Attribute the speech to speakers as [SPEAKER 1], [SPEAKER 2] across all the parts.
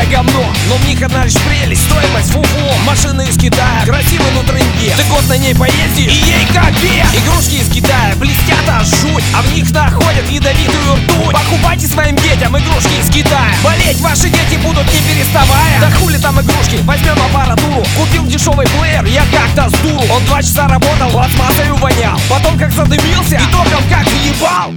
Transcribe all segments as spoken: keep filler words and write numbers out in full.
[SPEAKER 1] Китая говно, но в них одна лишь прелесть. Стоимость фуфло, машины из Китая, красивый на тренде. Ты год на ней поездишь, и ей как бег. Игрушки из Китая блестят аж жуть, а в них находят ядовитую ртуть. Покупайте своим детям игрушки из Китая. Болеть ваши дети будут не переставая. Да хули там игрушки, возьмем аппаратуру. Купил дешевый плеер, я как-то сдул. Он два часа работал, пластмассой вонял. Потом как задымился и током как въебал.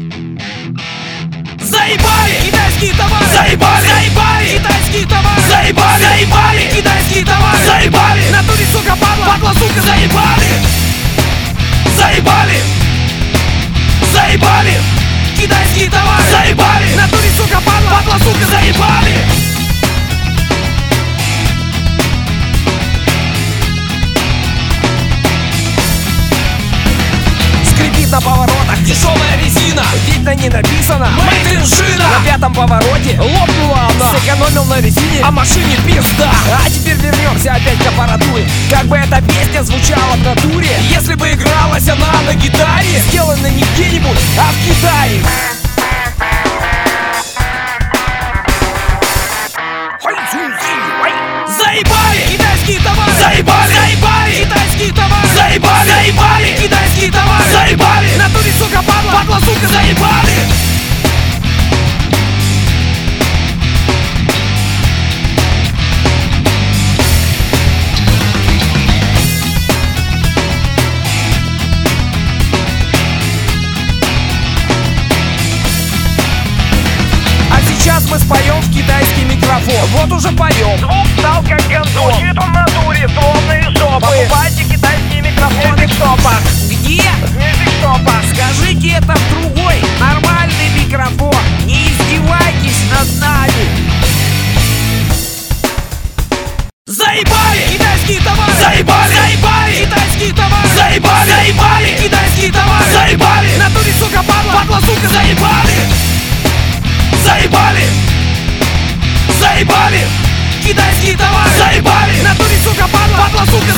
[SPEAKER 1] Заебали китайские товары! Заебали! Заебали китайские товары! Заебали! Заебали китайские товары! Заебали! На туре, сука, падла! Падла, сука, заебали! Заебали! Заебали китайские товары! Заебали! На туре, сука, падла! Падла, сука, заебали! Скрипит на поворотах дешевая резина, ведь на ней написано Made in China. На пятом повороте лопнула она, сэкономил на резине, а машине пизда. А теперь вернемся опять к аппаратуре. Как бы эта песня звучала в натуре, если бы игралась она на гитаре, сделана не где-нибудь, а в Китае. Заебали китайские товары! Заебали! Заебали китайские товары! Заебали! Заебали китайские товары! Заебали! На туре, сука, падла! Падла, сука, заебали! Сейчас мы споем в китайский микрофон. Вот уже поем.
[SPEAKER 2] Звук стал как гандон. Звучит он в натуре, словно из жопы. Покупайте китайские микрофоны в микшопах.
[SPEAKER 1] Где?
[SPEAKER 2] В микшопах.
[SPEAKER 1] Скажите это в другой нормальный микрофон. Не издевайтесь над нами. Заебали китайские товары! Заебали! Заебали китайские товары! Заебали! Заебали китайские товары! Заебали! На туре, сука, падла! Падла, сука, заебали! Заебали! Заебали! Китайские товары! Заебали! На туре, сука, падла! Падла, сука,